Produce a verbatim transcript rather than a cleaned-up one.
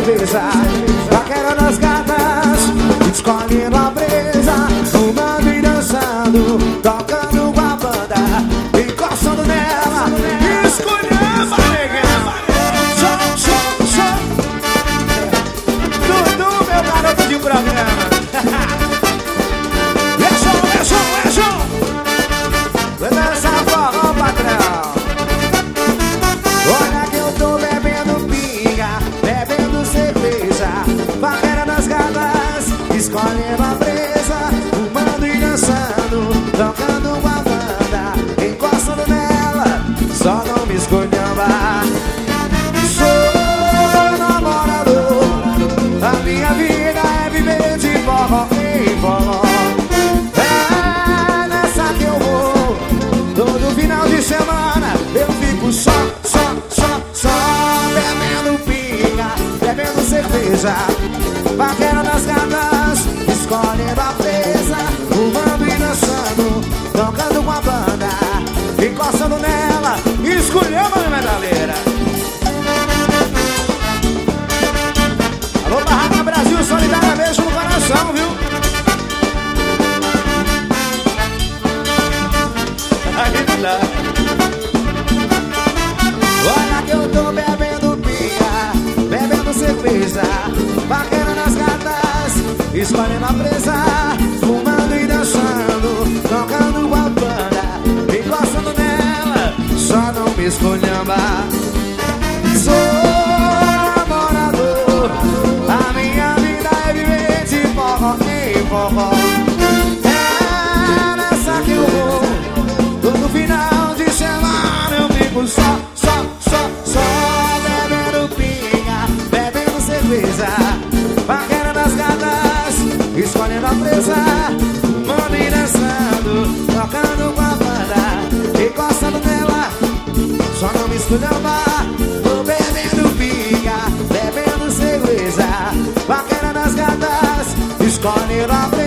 cerveja, paquera nas gatas, escolhendo a presa, fumando e dançando, tocando com a banda, encostando nela, escolhendo a nega. Show, show, show. Dudu, meu garoto de programa. É show, é show, é show. Vai dançar forró, patrão. Olha que eu tô bebendo pinga, bebendo cerveja, paquera nas gatas, escolhendo a presa, fumando e dançando, tocando com a banda, encostando nela, só não me escolhamba. Sou namorador, a minha vida é viver de forró em forró. É nessa que eu vou, todo final de semana eu fico só, só, só, só bebendo pinga, bebendo cerveja, paquera nas gatas, escolhendo a presa, fumando e dançando, tocando com a banda, encostando nela, escolhendo a medalheira. Alô, Barraca Brasil, solidária, beijo no coração, viu? Olha que eu tô bebendo pinga, bebendo cerveja, paquera nas gatas, escolhendo a presa, fumando e dançando, tocando com a banda, encostando nela, só não me escolhamba. Sou namorador, a minha vida é viver de forró em forró. É nessa que eu vou, todo final de semana eu fico só, só, só, só bebendo pinga, bebendo cerveja, paquera das gatas, escolhendo a presa, fumando e dançando, tocando com a banda, encostando nela, só não me escolhamba. Tô bebendo pinga, bebendo cerveja, paquera das gatas, escolhendo a presa,